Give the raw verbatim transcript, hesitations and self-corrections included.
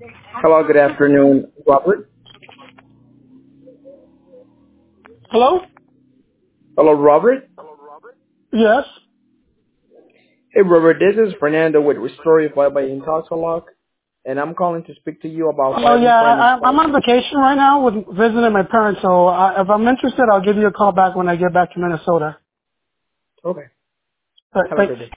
Hello, good afternoon, Robert. Hello? Hello, Robert. Yes. Hey, Robert, this is Fernando with Restorify by Intoxalock, and I'm calling to speak to you about Oh five yeah, employment I, I'm plans. on vacation right now with visiting my parents, so uh, if I'm interested, I'll give you a call back when I get back to Minnesota. Okay. All right, Have a thanks. good day.